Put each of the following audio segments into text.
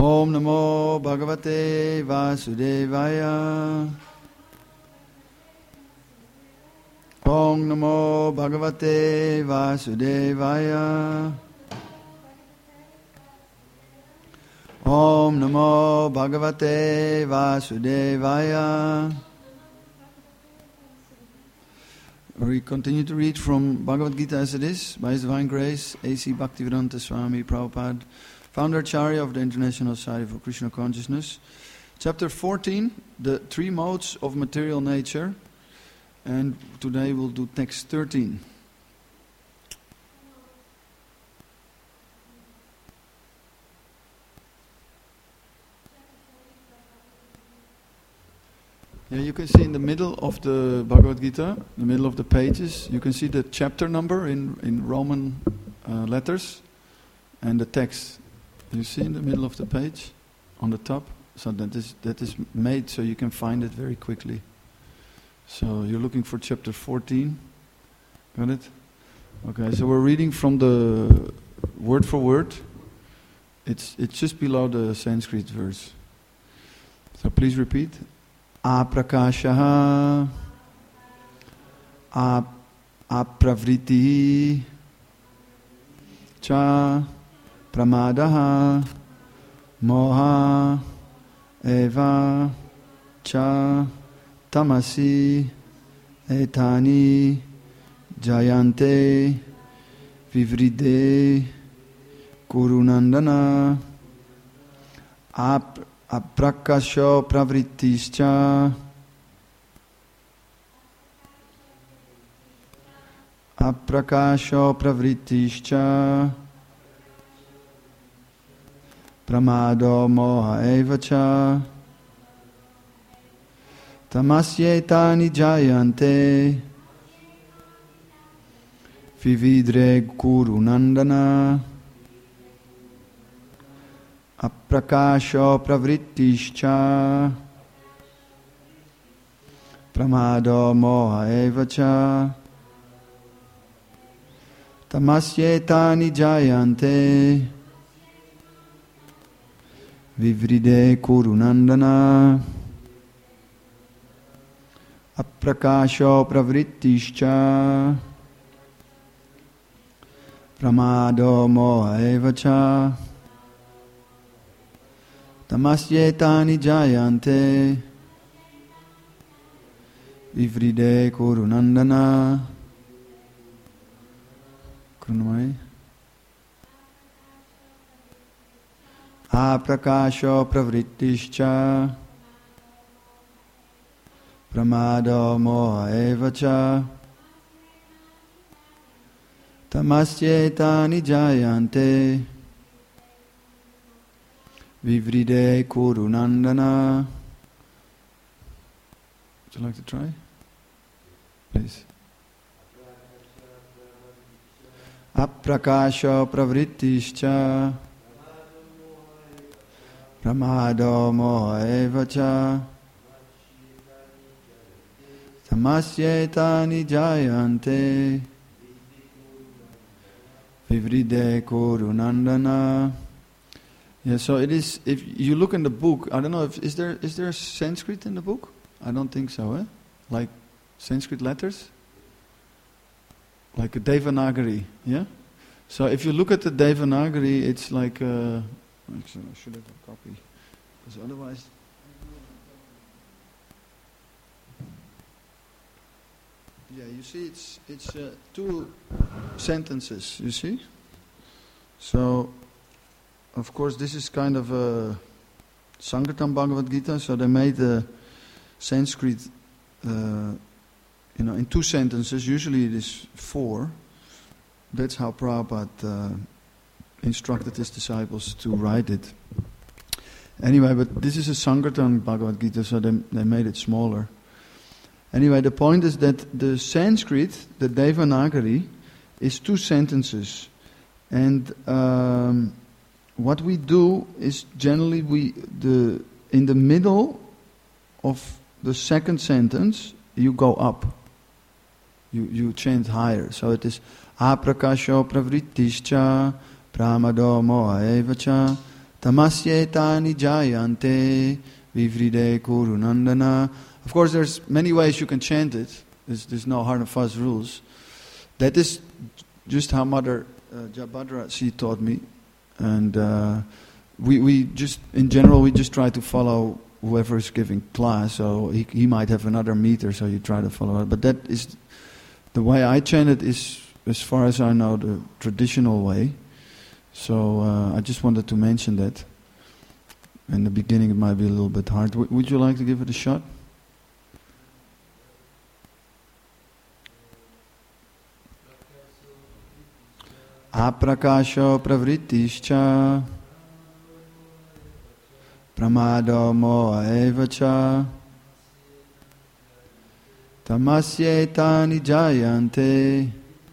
Om Namo Bhagavate Vasudevaya. Om Namo Bhagavate Vasudevaya. Om Namo Bhagavate Vasudevaya. We continue to read from Bhagavad Gita as it is, by His Divine Grace, A.C. Bhaktivedanta Swami Prabhupada, Founder Acharya of the International Society for Krishna Consciousness. Chapter 14, the three modes of material nature. And today we'll do text 13. Yeah, you can see in the middle of the Bhagavad Gita, the middle of the pages, you can see the chapter number in Roman letters and the text. You see in the middle of the page, on the top. So that is made so you can find it very quickly. So you're looking for chapter 14. Got it? Okay, so we're reading from the word for word. It's just below the Sanskrit verse. So please repeat. Aprakashaha, apravriti, cha, pramadaha, moha, eva, cha, tamasi, etani, jayante, vivride, kurunandana, aprakasho pravrittischa, aprakasho pravrittischa, pramado moha evacha, tamasyetani jayante, vividre kurunandana, aprakasho pravrittischa, pramado moha evacha, tamasyetani jayante, vivride kurunandana, aprakasho pravrittischa, pramado moha evacha, tamasyetani jayante, vivride kurunandana. Kurunamai. Aprakasho pravrittischa, pramado moha evacha, tamasyetani jayante, vivride kurunandana. Would you like to try? Please. Aprakasho pravrittischa, pramado moha evacha, tamasyetani jayante, vivride kurunandana. Yeah, so it is. If you look in the book, I don't know if is there Sanskrit in the book? I don't think so. Eh? Like Sanskrit letters, like a Devanagari. Yeah. So if you look at the Devanagari, it's like. Actually, I should have a copy, because otherwise. Yeah, you see, it's two sentences. You see. So. Of course, this is kind of a Sankirtan Bhagavad Gita, so they made the Sanskrit, in two sentences. Usually it is four. That's how Prabhupada instructed his disciples to write it. Anyway, but this is a Sankirtan Bhagavad Gita, so they made it smaller. Anyway, the point is that the Sanskrit, the Devanagari, is two sentences. And what we do is generally in the middle of the second sentence you go up. You chant higher. So it is aprakasho pravrittischa pramado moha evacha Tamasyetani jayante vivride kurunandana. Of course, there's many ways you can chant it. There's no hard and fast rules. That is just how Mother Jabadra, she taught me. And we just, in general, we just try to follow whoever is giving class. So he might have another meter, so you try to follow it. But that is, the way I chant it is, as far as I know, the traditional way. So I just wanted to mention that. In the beginning it might be a little bit hard. Would you like to give it a shot? Aprakasho pravrittischa pramado moha evacha tamasyetani jayante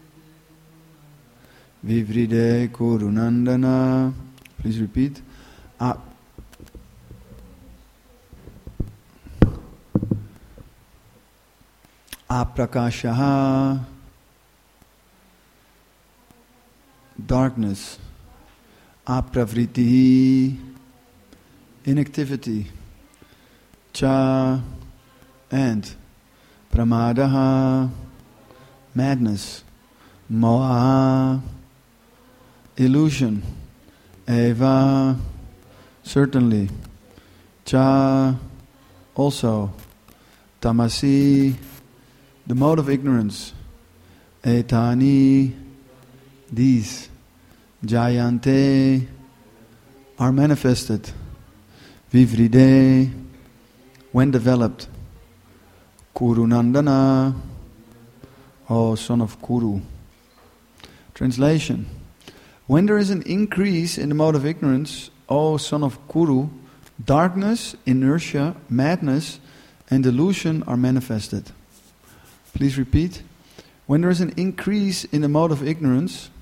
vivride kurunandana. Please repeat. Aprakashaha, darkness. Apravritihi, inactivity. Cha, and. Pramadaha, madness. Moha, illusion. Eva, certainly. Cha, also. Tamasi, the mode of ignorance. Etani, these. Jayante, are manifested. Vivride, when developed. Kurunandana, O son of Kuru. Translation. When there is an increase in the mode of ignorance, O son of Kuru, darkness, inertia, madness, and delusion are manifested. Please repeat. When there is an increase in the mode of ignorance,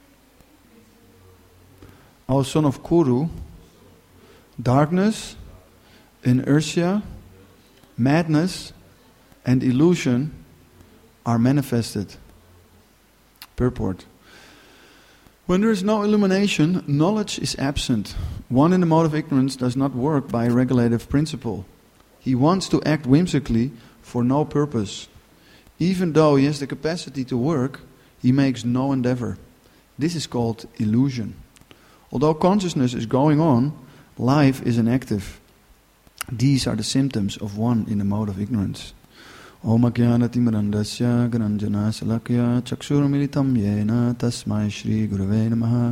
O son of Kuru, darkness, inertia, madness, and illusion are manifested. Purport. When there is no illumination, knowledge is absent. One in the mode of ignorance does not work by a regulative principle. He wants to act whimsically for no purpose. Even though he has the capacity to work, he makes no endeavor. This is called illusion. Although consciousness is going on, life is inactive. These are the symptoms of one in the mode of ignorance. Om Ajnanati Mirandasya Granjana Salakya Chakshurmilitam Yena Tasmai Shri Gurave Namaha.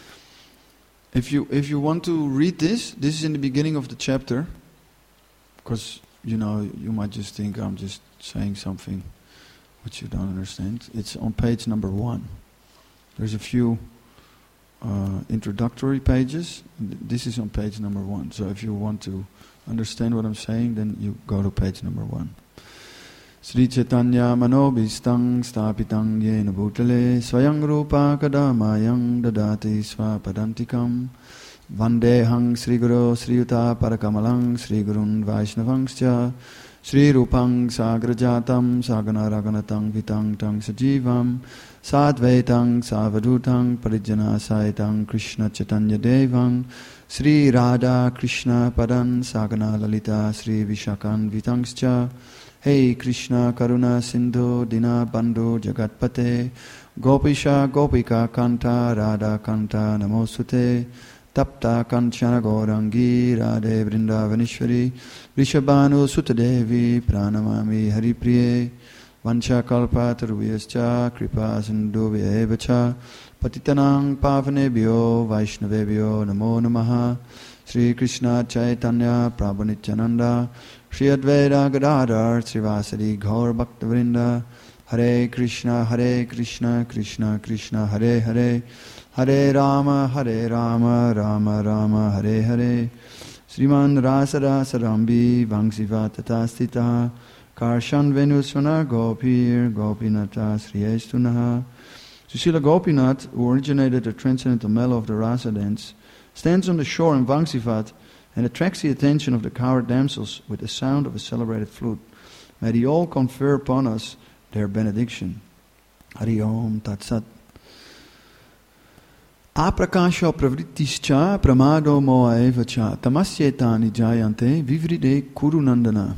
If you want to read this is in the beginning of the chapter. Because, you might just think I'm just saying something which you don't understand. It's on page number 1. There's a few introductory pages. This is on page number 1. So if you want to understand what I'm saying, then you go to page number 1. Sri Chaitanya Manobhistang Stapitang Yena Bhutale Swayang Rupa Kadamayang Dadati Swapadantikam Vandehang Sri Guru Sri Yuta Parakamalang Sri Gurun Vaishnavangscha Sri Rupang Sagrajatam Sagana Raganatang Vitang Tang Sajivam Sadvaitang Savadutang Parijana Saitang Krishna Chaitanya Devang Sri Radha Krishna Padan Sagana Lalita Sri Vishakan Vitangscha Hey Krishna Karuna Sindhu Dina Bandhu Jagatpate Gopisha Gopika Kanta Radha Kanta Namosute Tapta Kanchana Gaurangi Radhe Vrindavanishwari Rishabhanu Sutadevi Pranamami Haripriye Vancha Kalpa Taruviyascha Kripa Sindhu Vyevacha Patitanang Pavanebhyo Vaishnavebhyo Namo Namaha Sri Krishna Chaitanya Prabhu Nityananda Shri Advaita Gadadhar Srivasadi Gaur Bhaktavrinda Hare Krishna Krishna Krishna Hare Hare Hare Rama Rama Rama Hare Hare Sriman Rasara Sarambi Vangsiva Tatastita Karshan Venuswana Gopir Gopinata Sriyestunaha. Susila Gopinath, who originated the transcendental mellow of the Rasa dance, stands on the shore in Vangsivat and attracts the attention of the cowherd damsels with the sound of a celebrated flute. May they all confer upon us their benediction. Hari Om Tat Sat. Aprakasho pravrittischa pramado moha evacha tamasyetani jayante vivride kurunandana.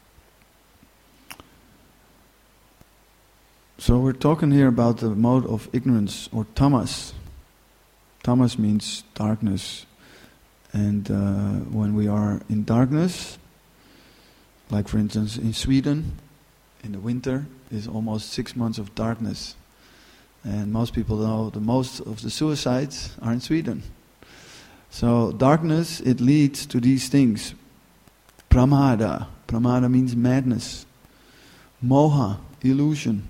So we're talking here about the mode of ignorance, or tamas. Tamas means darkness. And when we are in darkness, like for instance in Sweden, in the winter, is almost 6 months of darkness. And most people know the most of the suicides are in Sweden. So darkness, it leads to these things. Pramada. Pramada means madness. Moha, illusion.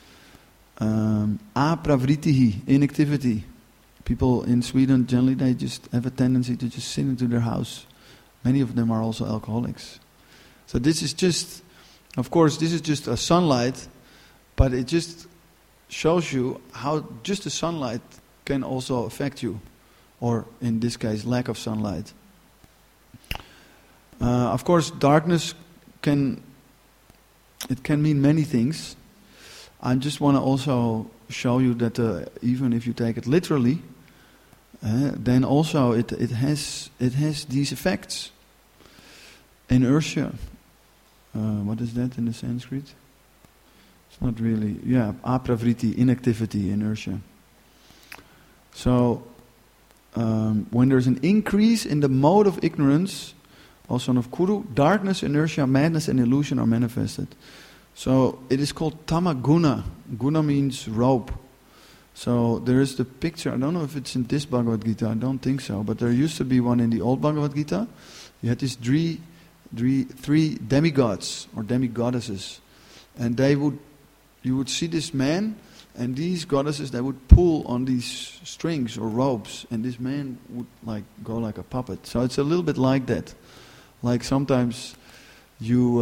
Apravritihi, inactivity. People in Sweden, generally, they just have a tendency to just sit into their house. Many of them are also alcoholics. So this is just, of course, this is just a sunlight, but it just shows you how just the sunlight can also affect you, or in this case, lack of sunlight. Of course, darkness can mean many things. I just want to also show you that even if you take it literally, then also it has these effects. Inertia. What is that in the Sanskrit? It's not really, apravriti, inactivity, inertia. So, when there's an increase in the mode of ignorance, also of kuru, darkness, inertia, madness and illusion are manifested. So, it is called tamaguna. Guna means rope. So, there is the picture, I don't know if it's in this Bhagavad Gita, I don't think so, but there used to be one in the old Bhagavad Gita. You had these three demigods, or demigoddesses. And you would see this man, and these goddesses, they would pull on these strings or ropes, and this man would go like a puppet. So it's a little bit like that. Like sometimes you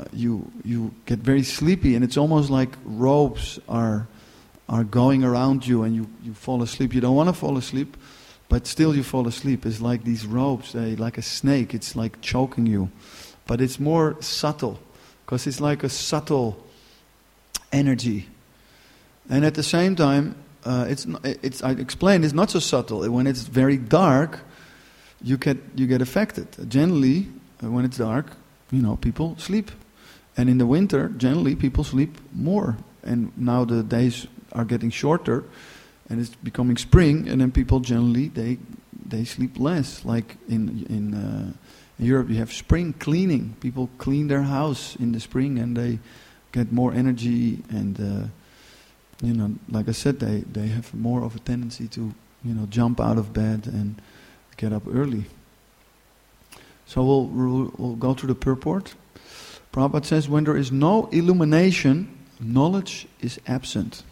get very sleepy, and it's almost like ropes are going around you, and you fall asleep. You don't want to fall asleep, but still you fall asleep. It's like these ropes, like a snake. It's like choking you, but it's more subtle, because it's like a subtle energy. And at the same time, I explained, it's not so subtle. When it's very dark, you get affected. Generally, when it's dark, people sleep. And in the winter, generally, people sleep more. And now the days are getting shorter, and it's becoming spring, and then people generally, they sleep less. Like in Europe, you have spring cleaning. People clean their house in the spring, and they get more energy, and like I said, they have more of a tendency to jump out of bed and get up early. So we'll go through the purport. Prabhupada says, when there is no illumination, knowledge is absent.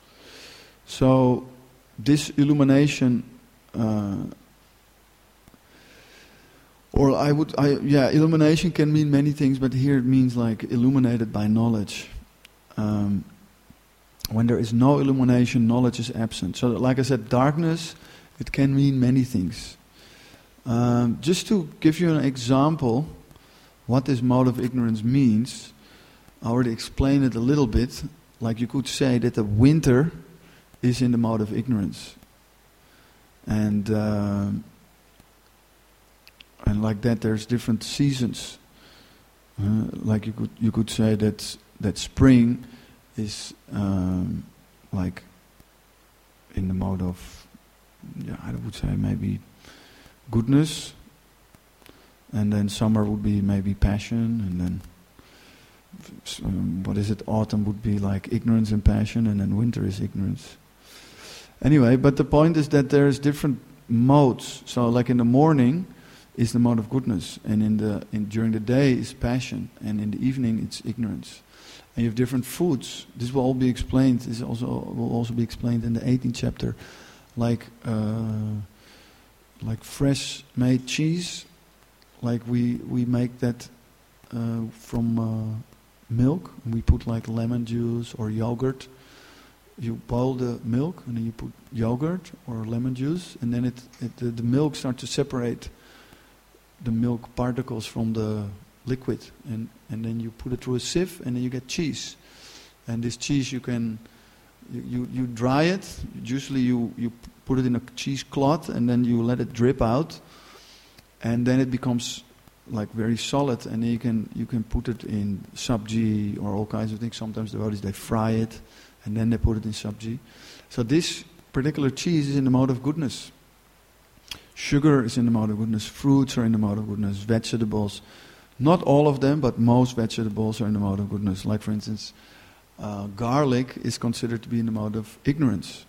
So this illumination, illumination can mean many things, but here it means like illuminated by knowledge. When there is no illumination, knowledge is absent. So like I said, darkness, it can mean many things. Just to give you an example, what this mode of ignorance means, I already explained it a little bit. Like you could say that the winter is in the mode of ignorance. And like that, there's different seasons. Like you could say that spring is like in the mode of, I would say maybe goodness, and then summer would be maybe passion, and then autumn would be like ignorance and passion, and then winter is ignorance. Anyway, but the point is that there's different modes. So like in the morning is the mode of goodness, and during the day is passion, and in the evening it's ignorance. And you have different foods. This will all be explained. This will also be explained in the 18th chapter, like fresh made cheese. Like we make that from milk. We put like lemon juice or yogurt. You boil the milk, and then you put yogurt or lemon juice, and then the milk starts to separate the milk particles from the liquid, and then you put it through a sieve, and then you get cheese. And this cheese you can You dry it. Usually you put it in a cheesecloth and then you let it drip out, and then it becomes like very solid. And then you can put it in sabji or all kinds of things. Sometimes the devotees, they fry it and then they put it in sabji. So this particular cheese is in the mode of goodness. Sugar is in the mode of goodness. Fruits are in the mode of goodness. Vegetables, not all of them, but most vegetables are in the mode of goodness. Like for instance, garlic is considered to be in the mode of ignorance.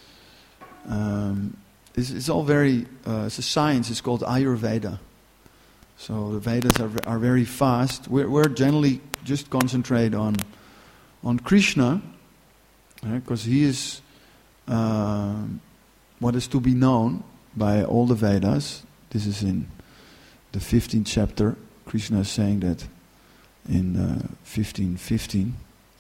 It's all very, it's a science, it's called Ayurveda. So the Vedas are very fast. We're generally just concentrate on Krishna, because he is what is to be known by all the Vedas. This is in the 15th chapter. Krishna is saying that in 15:15.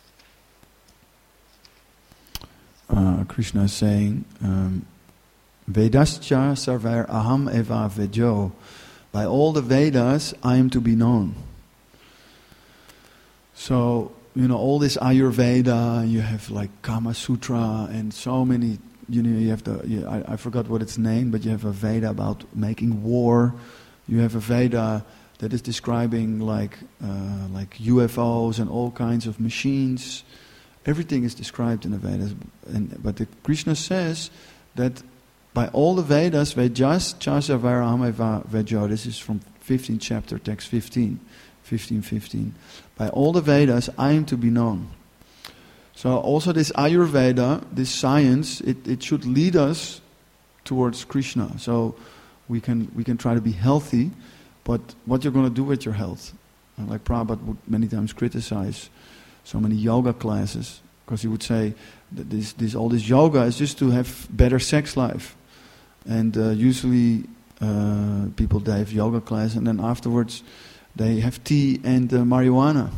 Krishna is saying, Vedascha sarvar aham eva vejo. By all the Vedas, I am to be known. So, all this Ayurveda, you have like Kama Sutra and so many, you have I forgot what its name, but you have a Veda about making war. You have a Veda that is describing like UFOs and all kinds of machines. Everything is described in the Vedas. But Krishna says that by all the Vedas, Vejas Chasavaraham Vejo. This is from 15th chapter, text 15:15. By all the Vedas, I am to be known. So also this Ayurveda, this science, it should lead us towards Krishna. So we can try to be healthy, but what you're going to do with your health? Like Prabhupada would many times criticize so many yoga classes, because he would say that all this yoga is just to have better sex life. And usually people, they have yoga class and then afterwards they have tea and marijuana.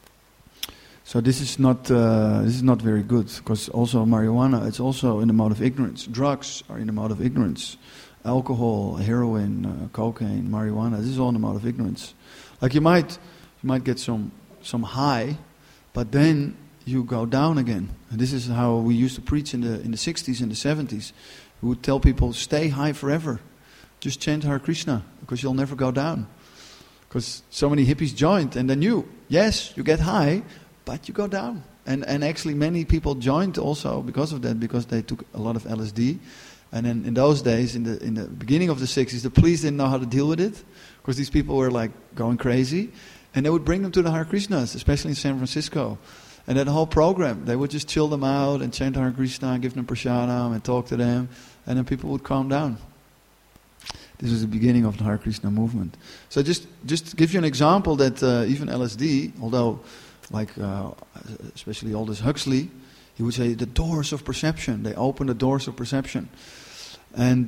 So this is not very good, because also marijuana, it's also in the mode of ignorance. Drugs are in the mode of ignorance. Alcohol, heroin, cocaine, marijuana, this is all in the mode of ignorance. Like you might get some high, but then you go down again. And this is how we used to preach in the 60s and the 70s. We would tell people, stay high forever. Just chant Hare Krishna, because you'll never go down. Because so many hippies joined, and then you get high, but you go down. And actually many people joined also because of that, because they took a lot of LSD. And then in those days, in the beginning of the 60s, the police didn't know how to deal with it, because these people were like going crazy. And they would bring them to the Hare Krishnas, especially in San Francisco. And that whole program, they would just chill them out and chant Hare Krishna and give them prasadam and talk to them. And then people would calm down. This was the beginning of the Hare Krishna movement. So just to give you an example that even LSD, although like especially Aldous Huxley, he would say the doors of perception. They open the doors of perception. And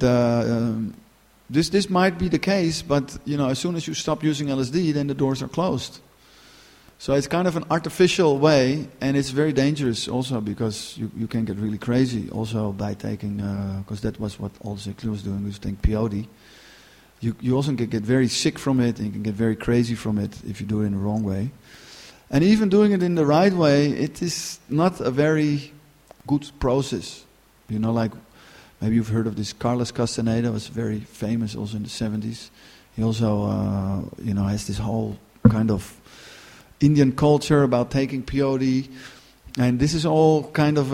this might be the case, but as soon as you stop using LSD, then the doors are closed. So it's kind of an artificial way, and it's very dangerous also, because you can get really crazy also by taking, because that was what Aldous Huxley was doing, was taking peyote. You also can get very sick from it, and you can get very crazy from it if you do it in the wrong way. And even doing it in the right way, it is not a very good process. Like maybe you've heard of this Carlos Castaneda, was very famous also in the 70s. He also, has this whole kind of Indian culture about taking peyote, and this is all kind of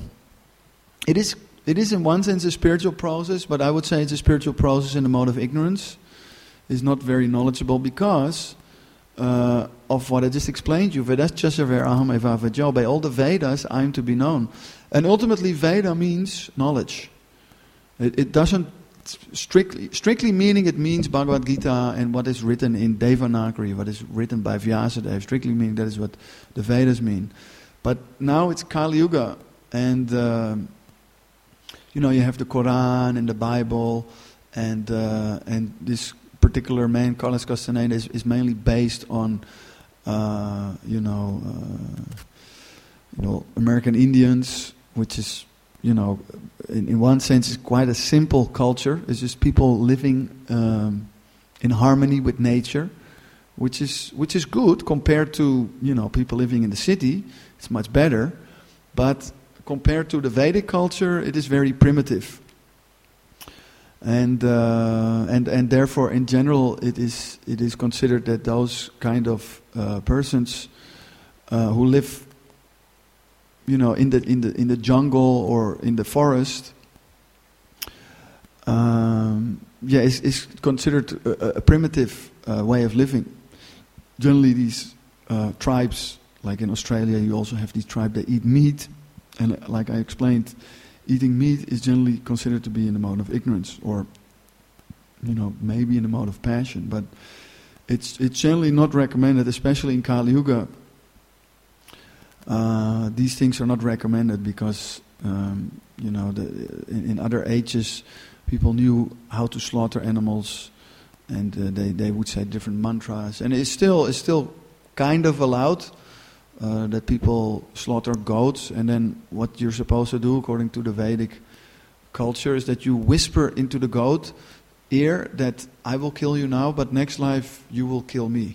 it is in one sense a spiritual process, but I would say it's a spiritual process in the mode of ignorance. It's not very knowledgeable because of what I just explained to you. Vedascha sarvar aham eva vejo. By all the Vedas, I am to be known. And ultimately, Veda means knowledge. It doesn't strictly meaning, it means Bhagavad Gita and what is written in Devanagari, what is written by Vyasadeva. Strictly meaning, that is what the Vedas mean. But now it's Kali Yuga, and you have the Quran and the Bible, and this particular man, Carlos Castaneda, is mainly based on American Indians, which is in one sense is quite a simple culture. It's just people living in harmony with nature, which is good compared to people living in the city. It's much better, but compared to the Vedic culture, it is very primitive. And therefore, in general, it is considered that those kind of persons who live, in the jungle or in the forest, is considered a primitive way of living. Generally, these tribes, like in Australia, you also have these tribes that eat meat, and like I explained, eating meat is generally considered to be in the mode of ignorance, or maybe in the mode of passion. But it's generally not recommended, especially in Kali Yuga. These things are not recommended because in other ages, people knew how to slaughter animals, and they would say different mantras, and it's still kind of allowed that people slaughter goats, and then what you're supposed to do according to the Vedic culture is that you whisper into the goat ear that I will kill you now, but next life you will kill me.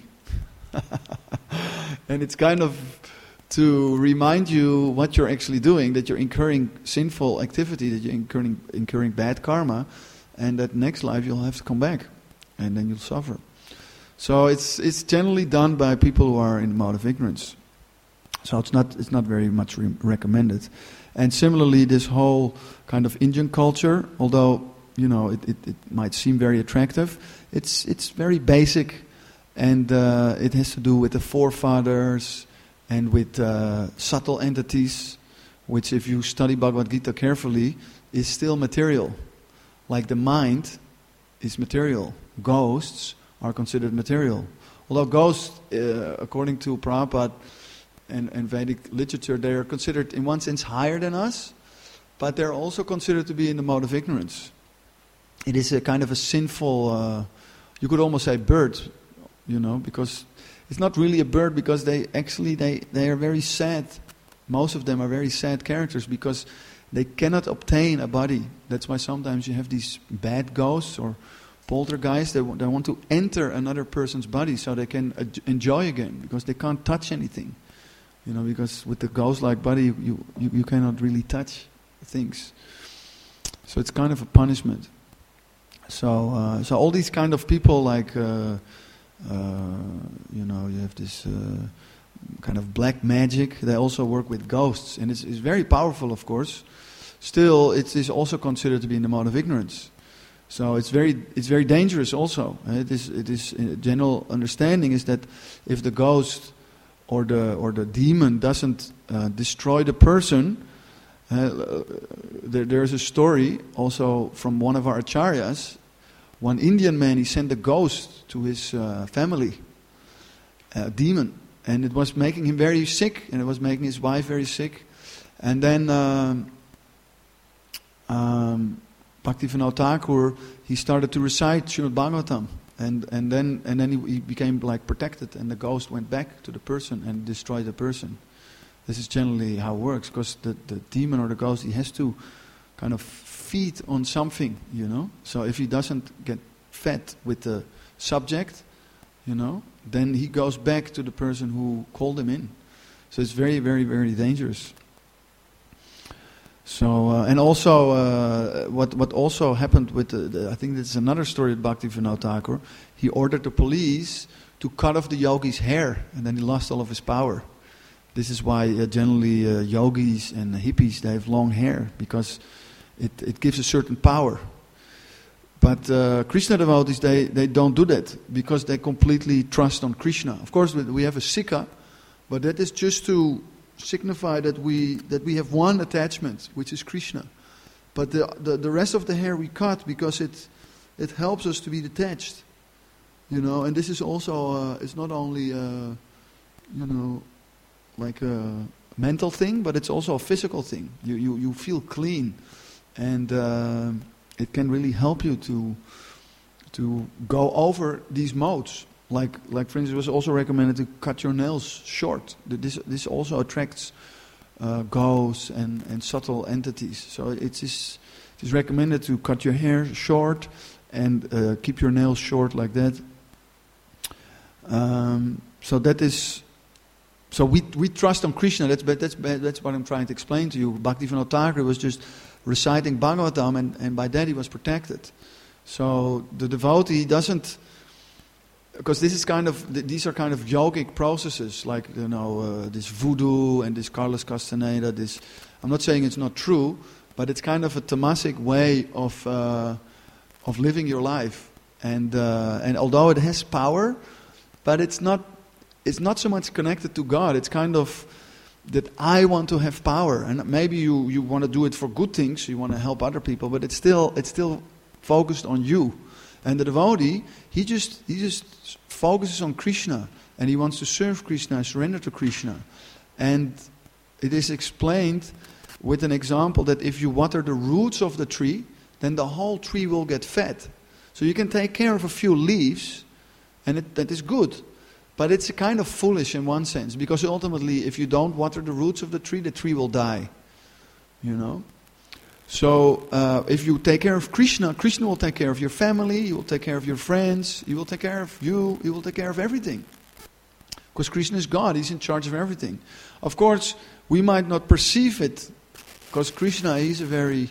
And it's kind of to remind you what you're actually doing, that you're incurring sinful activity, that you're incurring bad karma, and that next life you'll have to come back, and then you'll suffer. So it's generally done by people who are in the mode of ignorance. So it's not very much recommended. And similarly, this whole kind of Indian culture, although it might seem very attractive, it's very basic, and it has to do with the forefathers and with subtle entities, which if you study Bhagavad Gita carefully, is still material. Like the mind is material. Ghosts are considered material. Although ghosts, according to Prabhupada and Vedic literature, they are considered in one sense higher than us, but they're also considered to be in the mode of ignorance. It is a kind of a sinful, you could almost say bird, because it's not really a bird, because they are very sad. Most of them are very sad characters because they cannot obtain a body. That's why sometimes you have these bad ghosts or poltergeists. They want to enter another person's body so they can enjoy again, because they can't touch anything. Because with the ghost-like body, you cannot really touch things. So it's kind of a punishment. So all these kind of people, like you have this kind of black magic. They also work with ghosts, and it's very powerful, of course. Still, it is also considered to be in the mode of ignorance. So it's very dangerous. Also, it is general understanding is that if the ghost or the demon doesn't destroy the person, there's a story also from one of our acharyas. One Indian man, he sent a ghost to his family, a demon, and it was making him very sick, and it was making his wife very sick. And then Bhaktivinoda Thakur, he started to recite Srimad Bhagavatam, and then he became like protected, and the ghost went back to the person and destroyed the person. This is generally how it works, because the demon or the ghost, he has to kind of feed on something, So if he doesn't get fed with the subject, then he goes back to the person who called him in. So it's very, very, very dangerous. So and also what also happened with I think this is another story of Bhaktivinoda Thakur. He ordered the police to cut off the yogi's hair, and then he lost all of his power. This is why generally yogis and hippies, they have long hair, because it gives a certain power. But Krishna devotees, they don't do that, because they completely trust on Krishna. Of course, we have a sikha, but that is just to signify that we have one attachment, which is Krishna. But the rest of the hair we cut because it helps us to be detached, And this is also it's not only like a mental thing, but it's also a physical thing. You feel clean, and it can really help you to go over these modes. Like for instance, it was also recommended to cut your nails short. This also attracts ghosts and subtle entities. So it is recommended to cut your hair short and keep your nails short like that. So that is So we trust on Krishna. That's what I'm trying to explain to you. Bhaktivinoda Thakur was just reciting Bhagavatam, and by that he was protected. So the devotee doesn't, because these are kind of yogic processes, like this voodoo and this Carlos Castaneda. I'm not saying it's not true, but it's kind of a tamasic way of living your life. And although it has power, but it's not so much connected to God. It's kind of that I want to have power, and maybe you want to do it for good things. You want to help other people, but it's still focused on you. And the devotee, he just focuses on Krishna, and he wants to serve Krishna, surrender to Krishna. And it is explained with an example that if you water the roots of the tree, then the whole tree will get fed. So you can take care of a few leaves, and that is good. But it's kind of foolish in one sense, because ultimately if you don't water the roots of the tree will die. So if you take care of Krishna, Krishna will take care of your family, he will take care of your friends, he will take care of you, he will take care of everything. Because Krishna is God, he's in charge of everything. Of course, we might not perceive it, because Krishna, he's a very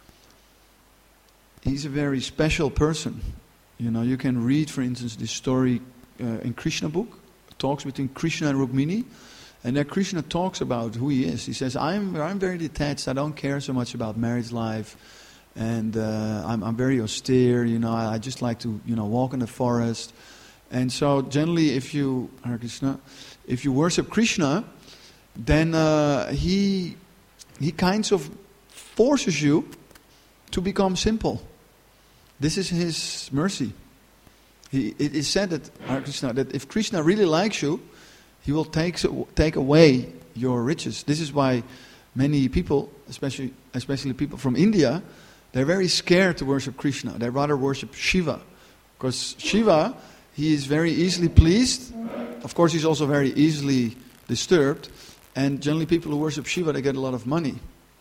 special person. You can read, for instance, this story in Krishna book, talks between Krishna and Rukmini, and there Krishna talks about who he is. He says, I'm very detached, I don't care so much about marriage life, and I'm very austere, I just like to walk in the forest. And so generally if you worship Krishna, then he kind of forces you to become simple. This is his mercy. It is said that if Krishna really likes you, he will take away your riches. This is why many people, especially people from India, they're very scared to worship Krishna. They rather worship Shiva. Because Shiva, he is very easily pleased. Of course, he's also very easily disturbed. And generally people who worship Shiva, they get a lot of money.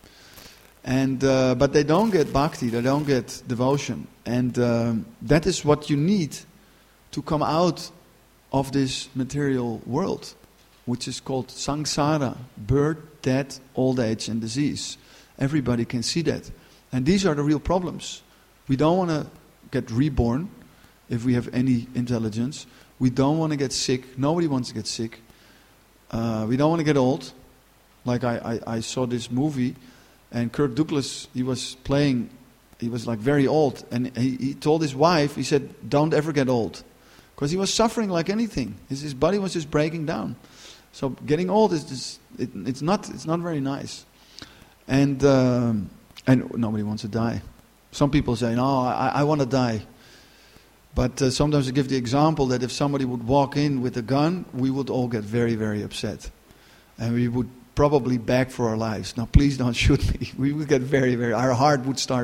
And but they don't get bhakti, they don't get devotion. And that is what you need to come out of this material world, which is called samsara, birth, death, old age and disease. Everybody can see that. And these are the real problems. We don't want to get reborn if we have any intelligence. We don't want to get sick. Nobody wants to get sick. We don't want to get old. Like I saw this movie, and Kirk Douglas, he was like very old, and he told his wife, he said, don't ever get old. Because he was suffering like anything. His body was just breaking down. So getting old is it's not very nice. And nobody wants to die. Some people say, no, I want to die. But sometimes I give the example that if somebody would walk in with a gun, we would all get very, very upset. And we would probably beg for our lives. Now, please don't shoot me. We would get very, very... Our heart would start,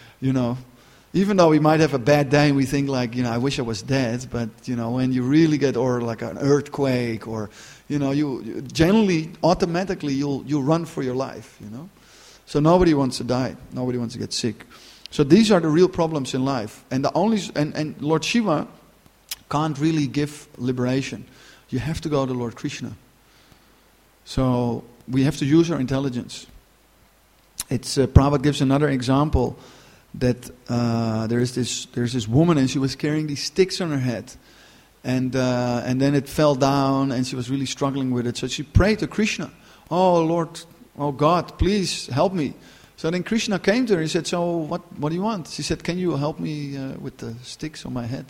Even though we might have a bad day and we think like, I wish I was dead. But, when you really get, or like an earthquake, or, you generally, automatically, you'll run for your life, So nobody wants to die. Nobody wants to get sick. So these are the real problems in life. And and Lord Shiva can't really give liberation. You have to go to Lord Krishna. So we have to use our intelligence. Prabhupada gives another example that there's this woman, and she was carrying these sticks on her head, and then it fell down, and she was really struggling with it. So she prayed to Krishna, "Oh Lord, oh God, please help me." So then Krishna came to her and he said, "So what do you want?" She said, "Can you help me with the sticks on my head?"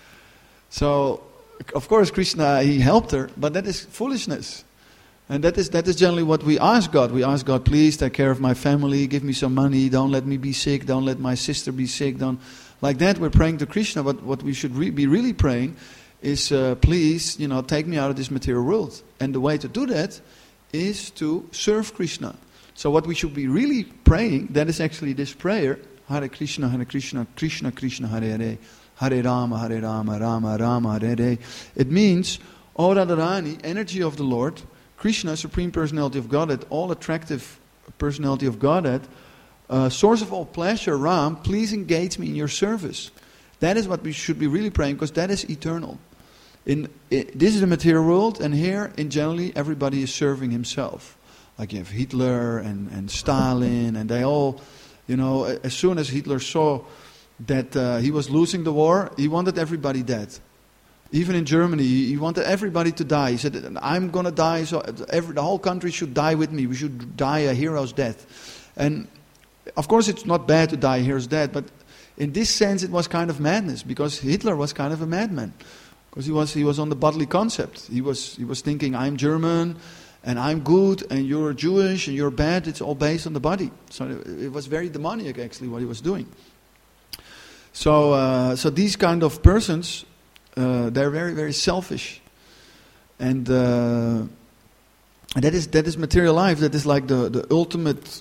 So of course Krishna, he helped her, but that is foolishness. And that is generally what we ask God. We ask God, please take care of my family, give me some money, don't let me be sick, don't let my sister be sick. Don't like that. We're praying to Krishna, but what we should be really praying is, please, take me out of this material world. And the way to do that is to serve Krishna. So what we should be really praying, that is actually this prayer, Hare Krishna, Krishna Krishna, Hare Hare, Hare Rama, Rama Rama, Hare Hare. It means, O Radharani, energy of the Lord, Krishna, Supreme Personality of Godhead, all attractive Personality of Godhead, source of all pleasure, Ram, please engage me in your service. That is what we should be really praying, because that is eternal. This is the material world, and here, in generally, everybody is serving himself. Like you have Hitler and Stalin, and they all, as soon as Hitler saw that he was losing the war, he wanted everybody dead. Even in Germany, he wanted everybody to die. He said, I'm going to die, so the whole country should die with me. We should die a hero's death. And of course it's not bad to die a hero's death, but in this sense it was kind of madness, because Hitler was kind of a madman. Because he was on the bodily concept. He was thinking, I'm German, and I'm good, and you're Jewish, and you're bad. It's all based on the body. So it was very demoniac, actually, what he was doing. So these kind of persons, they're very, very selfish, and that is material life. That is like the ultimate,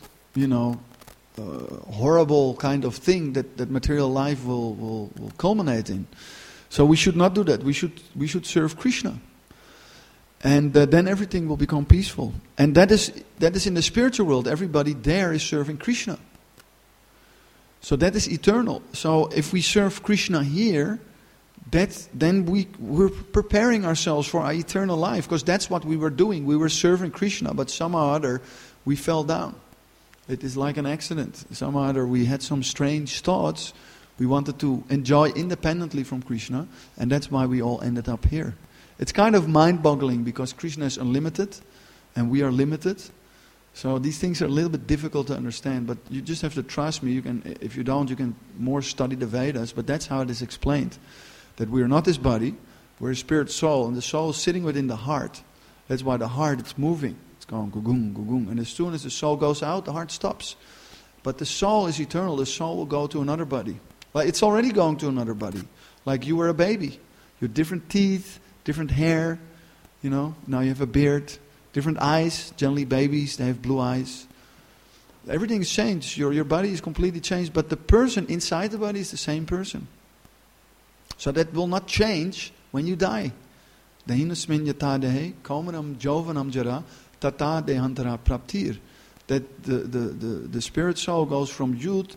horrible kind of thing that material life will culminate in. So we should not do that. We should serve Krishna, and then everything will become peaceful. And that is in the spiritual world. Everybody there is serving Krishna. So that is eternal. So if we serve Krishna here, then we're preparing ourselves for our eternal life, because that's what we were doing. We were serving Krishna, but somehow or other we fell down. It is like an accident. Somehow or other we had some strange thoughts. We wanted to enjoy independently from Krishna, and that's why we all ended up here. It's kind of mind-boggling, because Krishna is unlimited and we are limited. So these things are a little bit difficult to understand, but you just have to trust me. If you don't, you can more study the Vedas, but that's how it is explained. That we are not this body, we're a spirit soul, and the soul is sitting within the heart. That's why the heart, it's moving. It's going gugung, gugung. And as soon as the soul goes out, the heart stops. But the soul is eternal. The soul will go to another body. Well, it's already going to another body. Like you were a baby. You have different teeth, different hair. Now you have a beard. Different eyes. Generally babies, they have blue eyes. Everything is changed. Your body is completely changed. But the person inside the body is the same person. So that will not change when you die. Dehinasmin yata dehe, kaumanam jovanam jara, tata dehantara praptir. That the spirit soul goes from youth,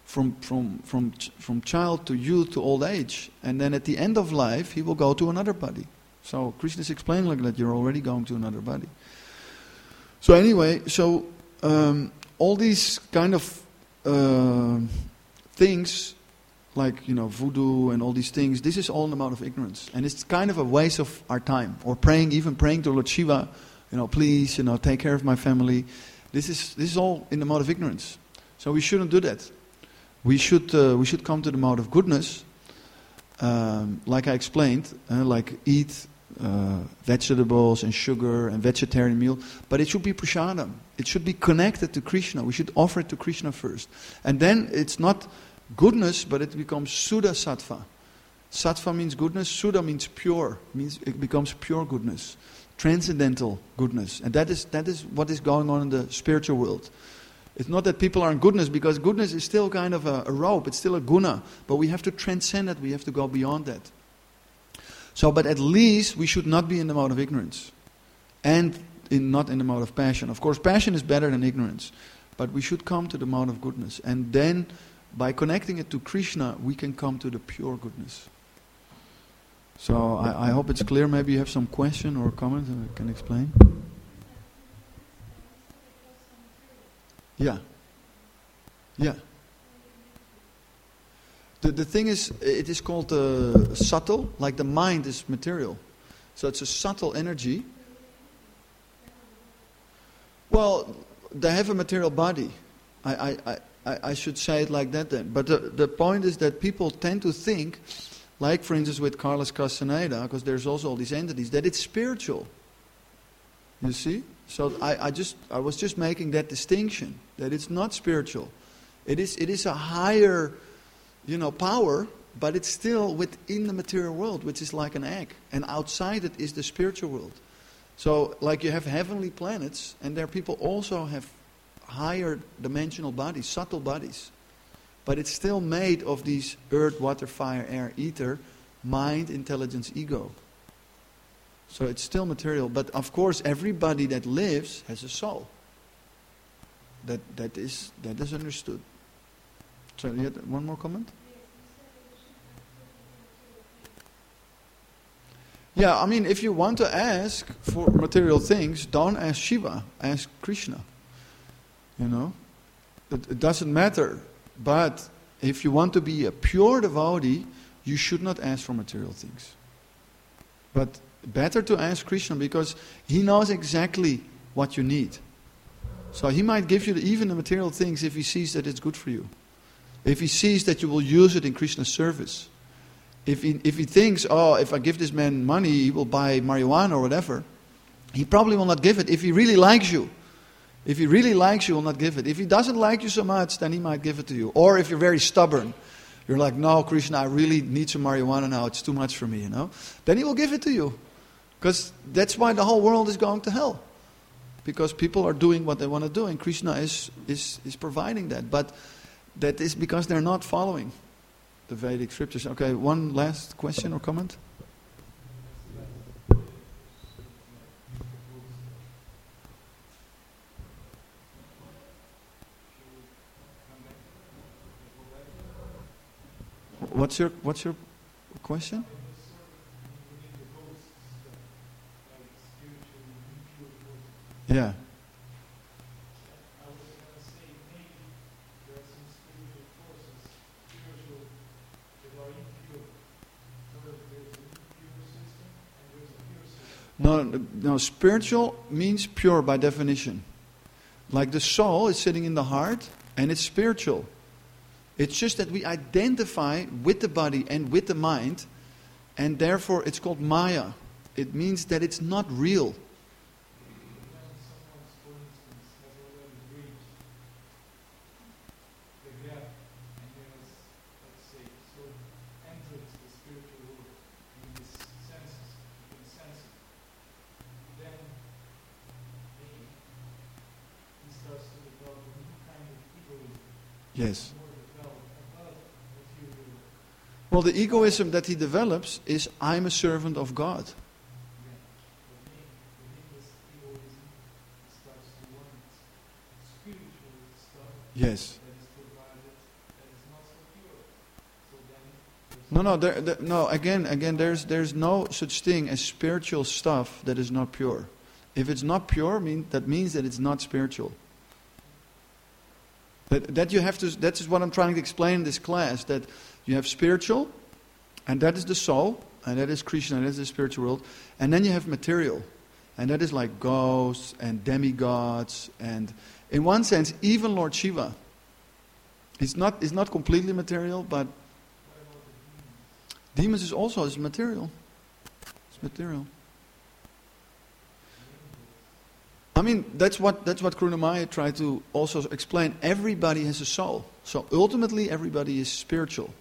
from child to youth to old age, and then at the end of life he will go to another body. So Krishna is explaining like that. You're already going to another body. So anyway, all these kind of things, like voodoo and all these things, this is all in the mode of ignorance, and it's kind of a waste of our time. Or even praying to Lord Shiva, please, take care of my family. This is all in the mode of ignorance. So we shouldn't do that. We should come to the mode of goodness, like I explained, like eat vegetables and sugar and vegetarian meal, but it should be prasadam. It should be connected to Krishna. We should offer it to Krishna first, and then it's not goodness, but it becomes Suddha Sattva. Sattva means goodness, Suddha means pure, means it becomes pure goodness, transcendental goodness. And that is what is going on in the spiritual world. It's not that people are in goodness, because goodness is still kind of a rope, it's still a guna, but we have to transcend it, we have to go beyond that. So, but at least we should not be in the mode of ignorance, and not in the mode of passion. Of course, passion is better than ignorance, but we should come to the mode of goodness, and then by connecting it to Krishna, we can come to the pure goodness. So I hope it's clear. Maybe you have some question or comment that I can explain. Yeah. The thing is, it is called subtle, like the mind is material. So it's a subtle energy. Well, they have a material body. I should say it like that then. But the point is that people tend to think, like for instance with Carlos Castaneda, because there's also all these entities, that it's spiritual. You see? So I was just making that distinction, that it's not spiritual. It is a higher, power, but it's still within the material world, which is like an egg. And outside it is the spiritual world. So like you have heavenly planets, and there people also have higher dimensional bodies, subtle bodies. But it's still made of these earth, water, fire, air, ether, mind, intelligence, ego. So it's still material. But of course, everybody that lives has a soul. That is understood. So you had one more comment? Yeah, I mean, if you want to ask for material things, don't ask Shiva, ask Krishna. You know? It doesn't matter. But if you want to be a pure devotee, you should not ask for material things. But better to ask Krishna because he knows exactly what you need. So he might give you even the material things if he sees that it's good for you. If he sees that you will use it in Krishna's service. If he thinks, oh, if I give this man money, he will buy marijuana or whatever, he probably will not give it. If he really likes you, he will not give it. If he doesn't like you so much, then he might give it to you. Or if you're very stubborn, you're like, no, Krishna, I really need some marijuana now. It's too much for me, Then he will give it to you. Because that's why the whole world is going to hell. Because people are doing what they want to do, and Krishna is providing that. But that is because they're not following the Vedic scriptures. Okay, one last question or comment? What's your question? Yeah. No, spiritual means pure by definition. Like the soul is sitting in the heart and it's spiritual. It's just that we identify with the body and with the mind, and therefore it's called Maya. It means that it's not real. Yes. Well, the egoism that he develops is, I'm a servant of God. Yes. No. Again, there's no such thing as spiritual stuff that is not pure. If it's not pure, that means that it's not spiritual. That you have to. That is what I'm trying to explain in this class. That you have spiritual, and that is the soul, and that is Krishna, and that is the spiritual world, and then you have material, and that is like ghosts and demigods, and in one sense, even Lord Shiva. It's not completely material, but demons is also material. It's material. I mean, that's what Krunamaya tried to also explain. Everybody has a soul. So ultimately everybody is spiritual.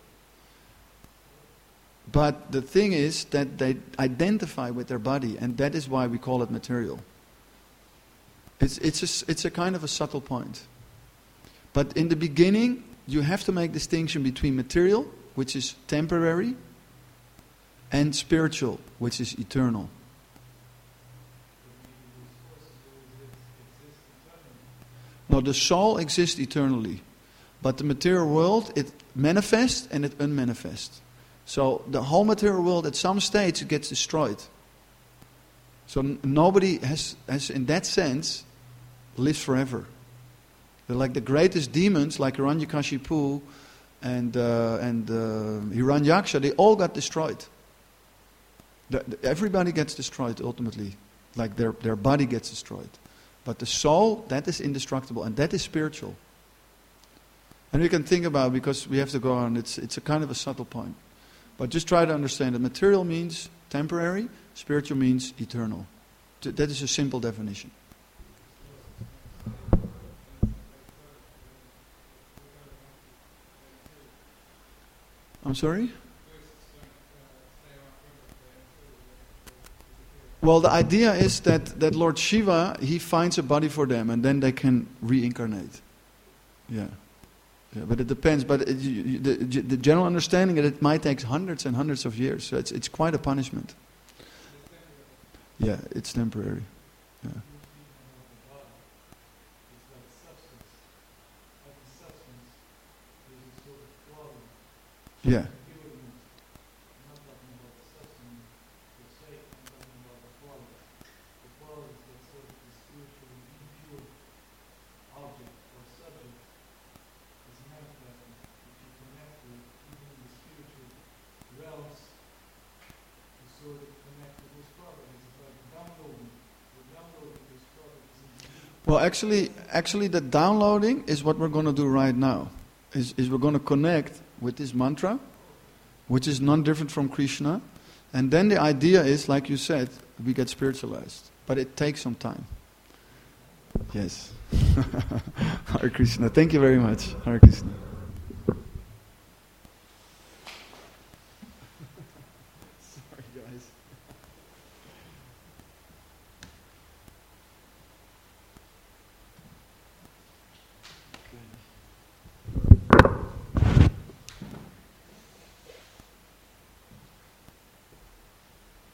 But the thing is that they identify with their body, and that is why we call it material. It's a kind of a subtle point. But in the beginning, you have to make distinction between material, which is temporary, and spiritual, which is eternal. No, the soul exists eternally. But the material world, it manifests and it unmanifests. So the whole material world at some stage it gets destroyed. So nobody has in that sense lives forever. They're like the greatest demons, like Hiranyakashipu and Hiranyaksha, they all got destroyed. Everybody gets destroyed ultimately. Like their body gets destroyed. But the soul, that is indestructible, and that is spiritual. And we can think about, because we have to go on, it's a kind of a subtle point. But just try to understand that material means temporary, spiritual means eternal. That is a simple definition. I'm sorry? Well, the idea is that Lord Shiva, he finds a body for them, and then they can reincarnate. Yeah, but it depends. But the general understanding is that it might take hundreds and hundreds of years. So it's quite a punishment. Yeah, it's temporary. Yeah. Yeah. Well, actually, the downloading is what we're going to do right now. Is we're going to connect with this mantra, which is none different from Krishna, and then the idea is, like you said, we get spiritualized, but it takes some time. Yes. Hare Krishna. Thank you very much. Hare Krishna.